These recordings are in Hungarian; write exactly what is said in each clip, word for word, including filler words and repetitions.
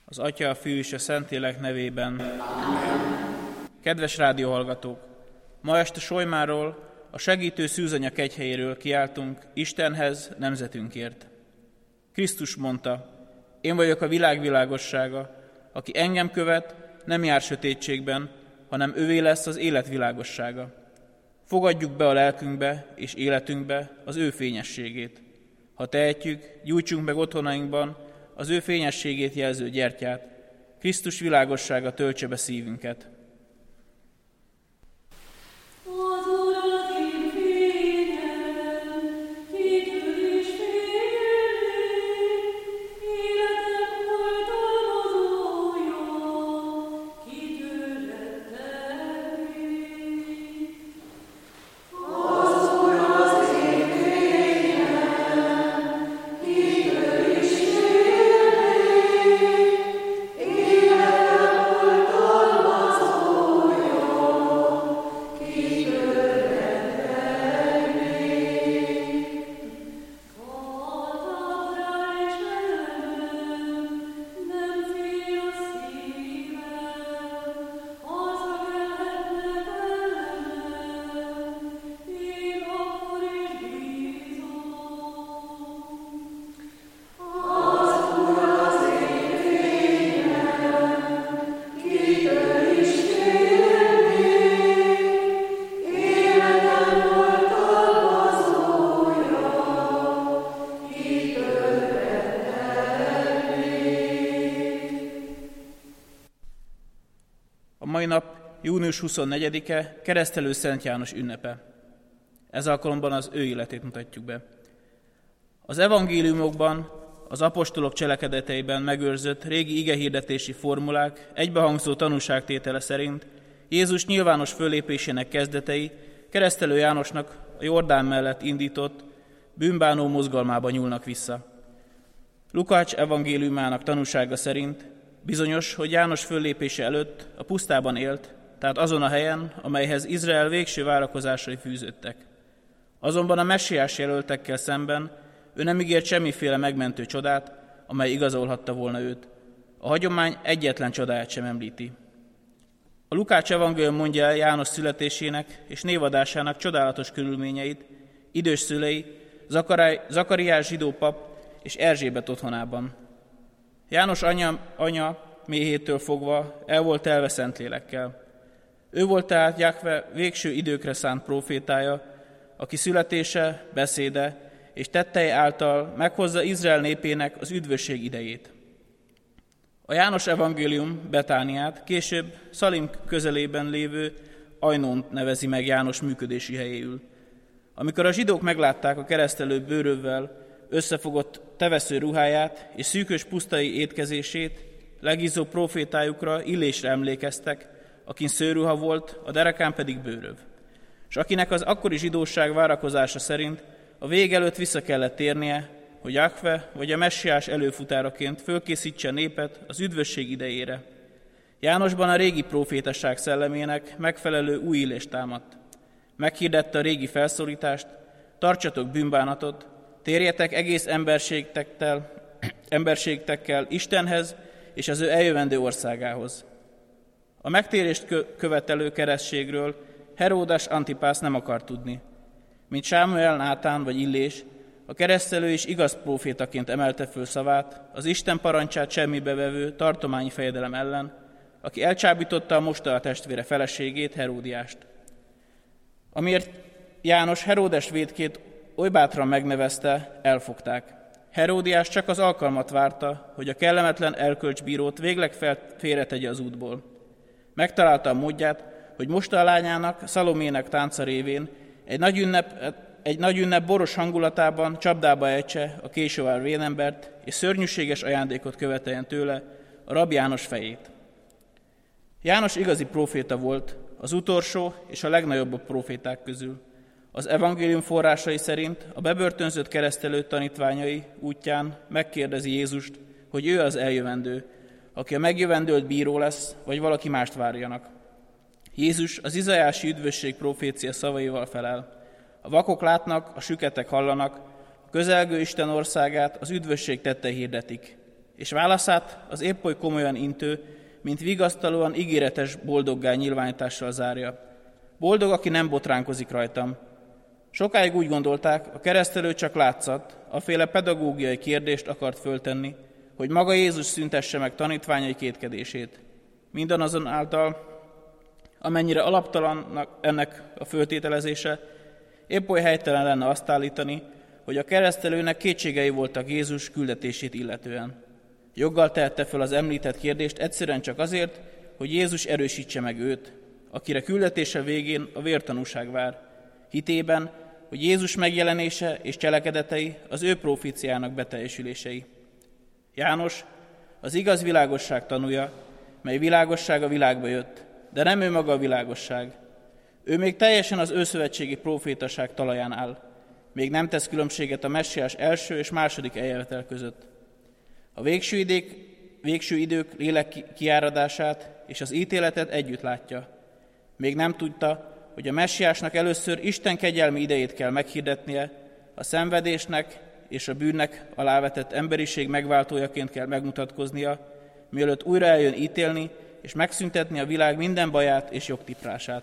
Az Atya, a Fiú és a Szentlélek nevében. Amen. Kedves rádióhallgatók! Ma este Solymáról, a segítő szűzanya kegyhelyéről kiáltunk Istenhez, nemzetünkért. Krisztus mondta, én vagyok a világ világossága, aki engem követ, nem jár sötétségben, hanem övé lesz az élet világossága. Fogadjuk be a lelkünkbe és életünkbe az ő fényességét. Ha tehetjük, gyújtsunk meg otthonainkban az ő fényességét jelző gyertyát, Krisztus világossága töltse be szívünket. Mai nap június huszonnegyedike, Keresztelő Szent János ünnepe. Ez alkalomban az ő életét mutatjuk be. Az evangéliumokban, az apostolok cselekedeteiben megőrzött régi igehirdetési formulák egybehangzó tanúságtétele szerint Jézus nyilvános fölépésének kezdetei Keresztelő Jánosnak a Jordán mellett indított bűnbánó mozgalmába nyúlnak vissza. Lukács evangéliumának tanúsága szerint bizonyos, hogy János föllépése előtt a pusztában élt, tehát azon a helyen, amelyhez Izrael végső várakozásai fűződtek. Azonban a messiás jelöltekkel szemben ő nem ígért semmiféle megmentő csodát, amely igazolhatta volna őt. A hagyomány egyetlen csodáját sem említi. A Lukács evangélium mondja el János születésének és névadásának csodálatos körülményeit idős szülei, Zakariás zsidó pap és Erzsébet otthonában. János anya, anya méhétől fogva el volt telve Szentlélekkel. Ő volt tehát Jahve végső időkre szánt prófétája, aki születése, beszéde és tettei által meghozza Izrael népének az üdvösség idejét. A János evangélium Betániát később Szalim közelében lévő Ajnont nevezi meg János működési helyéül. Amikor a zsidók meglátták a keresztelő bőrövvel összefogott tevesző ruháját és szűkös pusztai étkezését, legízó profétájukra, Illésre emlékeztek, akin szőruha volt, a derekán pedig bőröv. És akinek az akkori zsidóság várakozása szerint a vég előtt vissza kellett térnie, hogy Jahve vagy a messiás előfutáraként fölkészítse a népet az üdvösség idejére. Jánosban a régi profétasság szellemének megfelelő új Illés támadt. Meghirdette a régi felszólítást, tartsatok bűnbánatot, térjetek egész emberségtekkel, emberségtekkel Istenhez és az ő eljövendő országához. A megtérést követelő keresztségről Heródes Antipász nem akar tudni. Mint Sámuel, Nátán vagy Illés, a keresztelő is igaz prófétaként emelte föl szavát az Isten parancsát semmibe vevő tartományi fejedelem ellen, aki elcsábította a mostoha testvére feleségét, Heródiást. Amiért János Heródes vétkét oly bátran megnevezte, elfogták. Heródiás csak az alkalmat várta, hogy a kellemetlen erkölcsbírót végleg félretegye az útból. Megtalálta a módját, hogy mostoha lányának, Szalomének tánca révén egy nagy ünnep, egy nagy ünnep boros hangulatában csapdába ejtse a késővár vénembert, és szörnyűséges ajándékot követeljen tőle, a rab János fejét. János igazi próféta volt, az utolsó és a legnagyobb próféták közül. Az evangélium forrásai szerint a bebörtönzött keresztelő tanítványai útján megkérdezi Jézust, hogy ő az eljövendő, aki a megjövendőlt bíró lesz, vagy valaki mást várjanak. Jézus az izajási üdvösség profécia szavaival felel. A vakok látnak, a süketek hallanak, a közelgő Isten országát az üdvösség tettei hirdetik. és válaszát az épp oly komolyan intő, mint vigasztalóan ígéretes boldoggá nyilvánítással zárja. Boldog, aki nem botránkozik rajtam. Sokáig úgy gondolták, a keresztelő csak látszat, aféle pedagógiai kérdést akart föltenni, hogy maga Jézus szüntesse meg tanítványai kétkedését. Mindazonáltal, amennyire alaptalan ennek a föltételezése, épp oly helytelen lenne azt állítani, hogy a keresztelőnek kétségei voltak Jézus küldetését illetően. Joggal tehette föl az említett kérdést egyszerűen csak azért, hogy Jézus erősítse meg őt, akire küldetése végén a vértanúság vár, hitében, hogy Jézus megjelenése és cselekedetei az ő proféciának beteljesülései. János az igaz világosság tanúja, mely világosság a világba jött, de nem ő maga a világosság. Ő még teljesen az őszövetségi profétaság talaján áll, még nem tesz különbséget a messiás első és második eljövetel között. A végső, idék, végső idők lélek kiáradását és az ítéletet együtt látja. Még nem tudta, hogy a messiásnak először Isten kegyelmi idejét kell meghirdetnie, a szenvedésnek és a bűnnek alávetett emberiség megváltójaként kell megmutatkoznia, mielőtt újra eljön ítélni és megszüntetni a világ minden baját és jogtiprását.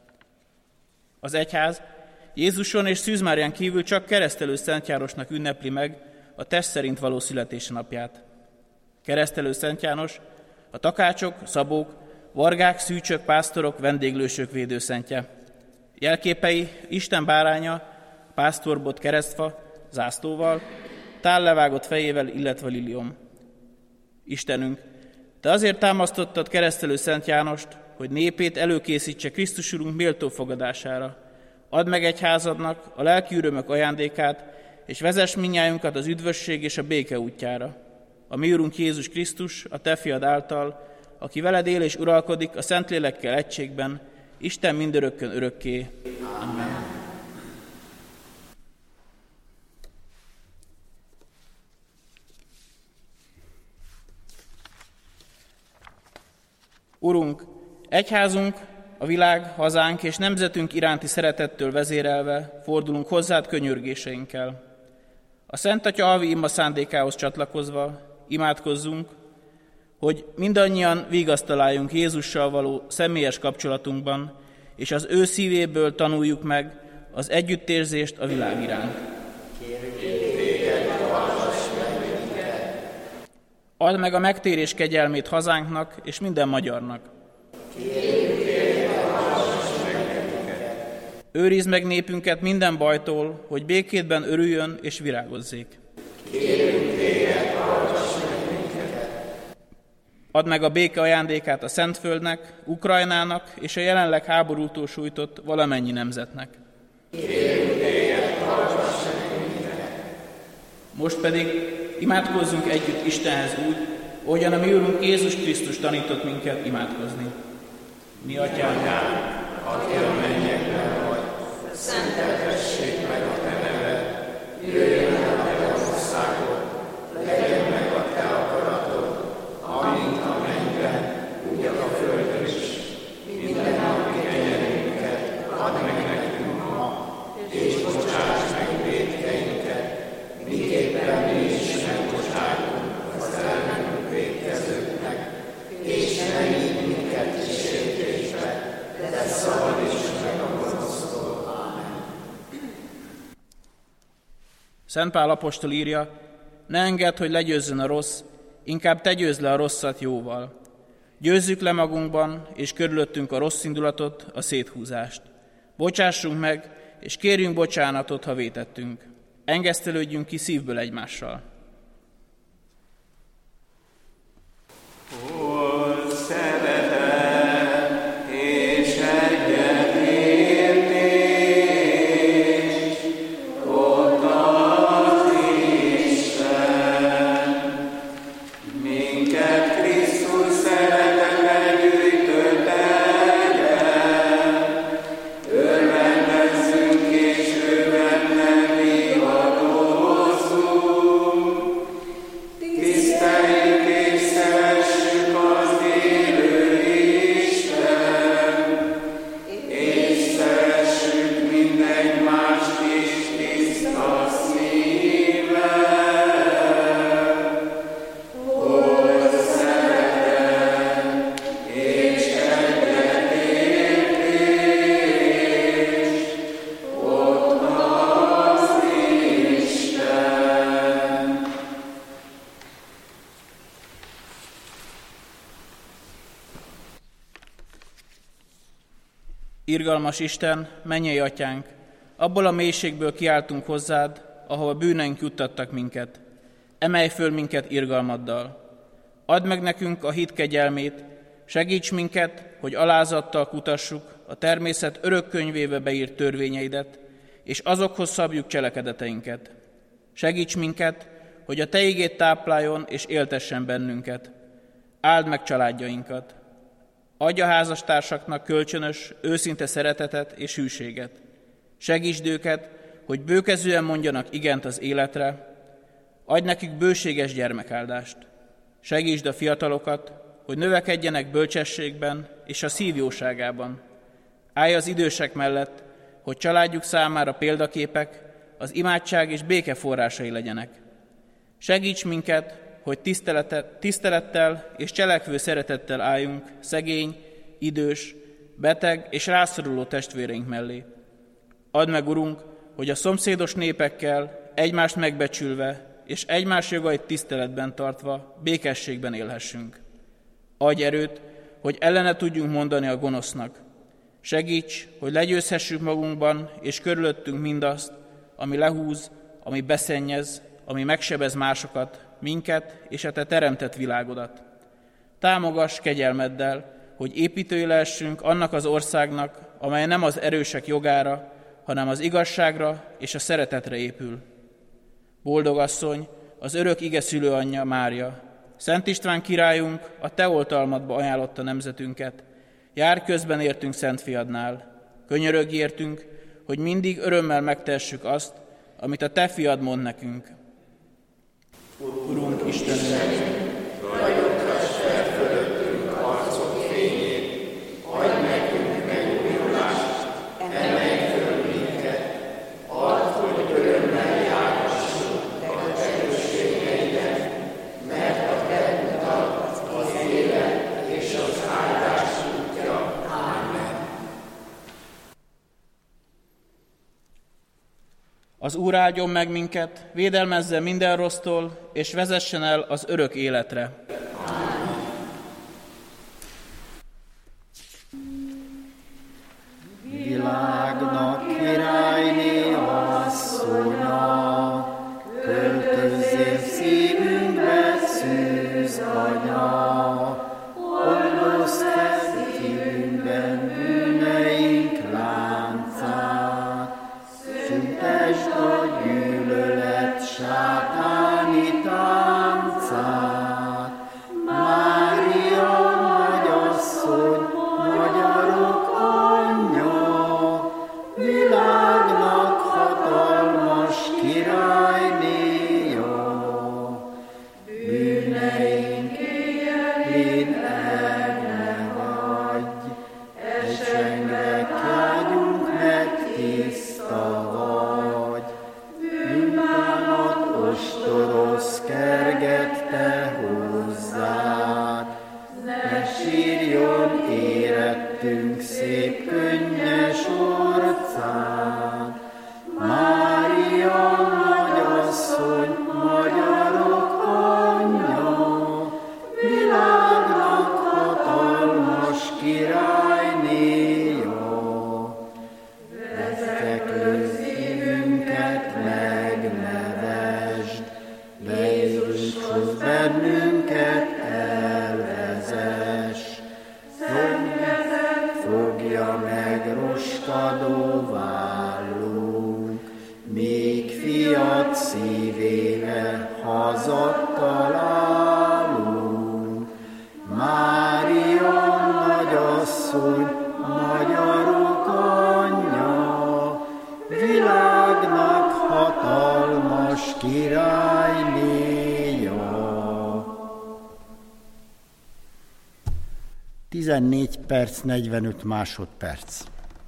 Az egyház Jézuson és Szűz Márián kívül csak Keresztelő Szent Jánosnak ünnepli meg a test szerint való születésnapját. Keresztelő Szent János a takácsok, szabók, vargák, szűcsök, pásztorok, vendéglősök védőszentje. Jelképei Isten báránya, pásztorbot keresztfa, zászlóval, tállevágott fejével, illetve liliom. Istenünk, Te azért támasztottad Keresztelő Szent Jánost, hogy népét előkészítse Krisztus Urunk méltó fogadására. Add meg egyházadnak a lelki örömök ajándékát, és vezess mindnyájunkat az üdvösség és a béke útjára. A mi Urunk Jézus Krisztus, a Te fiad által, aki veled él és uralkodik a Szentlélekkel egységben, Isten mindörökkön örökké. Amen. Urunk, egyházunk, a világ, hazánk és nemzetünk iránti szeretettől vezérelve fordulunk hozzád könyörgéseinkkel. A Szent Atya alvi ima szándékához csatlakozva imádkozzunk, hogy mindannyian vigasztaláljunk Jézussal való személyes kapcsolatunkban, és az ő szívéből tanuljuk meg az együttérzést a világ iránt. Add meg a megtérés kegyelmét hazánknak és minden magyarnak. Őrizd meg népünket minden bajtól, hogy békédben örüljön és virágozzék. Add meg a béke ajándékát a Szentföldnek, Ukrajnának és a jelenleg háborútól sújtott valamennyi nemzetnek. Most pedig imádkozzunk együtt Istenhez úgy, ahogyan a mi Urunk Jézus Krisztus tanított minket imádkozni. Mi Atyánk, aki a mennyekben vagy, szenteltessék meg a Te neved, jöjjön el a Te országod, legyen meg a Te akaratod, amint a mennyben, úgy a földön is. Minden napi kenyerünket add meg nekünk ma, és bocsáss meg vétkeinket, miképpen mi is megbocsátunk az ellenünk vétkezőknek, és ne vigy minket kísértésbe, de szabadíts meg a gonosztól. Ámen. Szent Pál apostol írja, ne engedd, hogy legyőzzön a rossz, inkább te győzd le a rosszat jóval. Győzzük le magunkban és körülöttünk a rossz indulatot, a széthúzást. Bocsássunk meg, és kérjünk bocsánatot, ha vétettünk. Engesztelődjünk ki szívből egymással. Oh Irgalmas Isten, mennyei atyánk, abból a mélységből kiáltunk hozzád, ahol a bűneink juttattak minket. Emelj föl minket irgalmaddal. Add meg nekünk a hit kegyelmét, segíts minket, hogy alázattal kutassuk a természet örök könyvébe beírt törvényeidet, és azokhoz szabjuk cselekedeteinket. Segíts minket, hogy a te igéd tápláljon és éltessen bennünket. Áld meg családjainkat. Adj a házastársaknak kölcsönös, őszinte szeretetet és hűséget. Segítsd őket, hogy bőkezően mondjanak igent az életre. Adj nekik bőséges gyermekáldást. Segítsd a fiatalokat, hogy növekedjenek bölcsességben és a szív jóságában. Állj az idősek mellett, hogy családjuk számára példaképek, az imádság és béke forrásai legyenek. Segíts minket, hogy tisztelettel és cselekvő szeretettel álljunk szegény, idős, beteg és rászoruló testvéreink mellé. Add meg, Urunk, hogy a szomszédos népekkel egymást megbecsülve és egymás jogait tiszteletben tartva békességben élhessünk. Adj erőt, hogy ellene tudjunk mondani a gonosznak. Segíts, hogy legyőzhessük magunkban és körülöttünk mindazt, ami lehúz, ami beszennyez, ami megsebez másokat, minket és a te teremtett világodat. Támogass kegyelmeddel, hogy építői lehessünk annak az országnak, amely nem az erősek jogára, hanem az igazságra és a szeretetre épül. Boldog asszony, az örök ige szülőanyja Mária, Szent István királyunk a te oltalmadba ajánlotta nemzetünket. Jár közben értünk Szent Fiadnál. Könyörögj értünk, hogy mindig örömmel megtessük azt, amit a te fiad mond nekünk. Urunk Istenünk, rajongtass fel fölöttünk arcod fényét, adj nekünk megújulást, emelj föl minket, add, hogy örömmel járhassunk a erősségeidet, mert a te utat az élet és az áldás útja. Ámen. Az Úr áldjon meg minket, védelmezze minden rossztól, és vezessen el az örök életre. Amen. Világnak királyné asszonya, költözzél szívünkbe szűz anya, oldozd fel szívünkben bűneink láncát, szüntesd a gyűlölet sátáni táncát. Mária, nagyasszony, magyarok anyja, világnak hatalmas királynéja, bűneink élén el ne hagyj, esengre vágyunk, mert tiszta vagy. Bűnbánat ostoroz kergette hozzád, ne sírjon érettünk szép könnyes orcád. Mária, nagyasszony, magyarok anyja, világnak hatalmas királynéja, vezeklő szívünket megnevesd, de Jézushoz bennünket elvezess. Fogja meg roskadó vállunk, míg fiad szívére hazatalálunk. Mária, nagyasszony, magyarok anyja, világnak hatalmas királynéja. tizennégy perc, negyvenöt másodperc.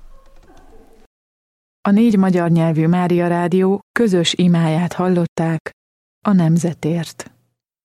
A négy magyar nyelvű Mária Rádió közös imáját hallották a nemzetért.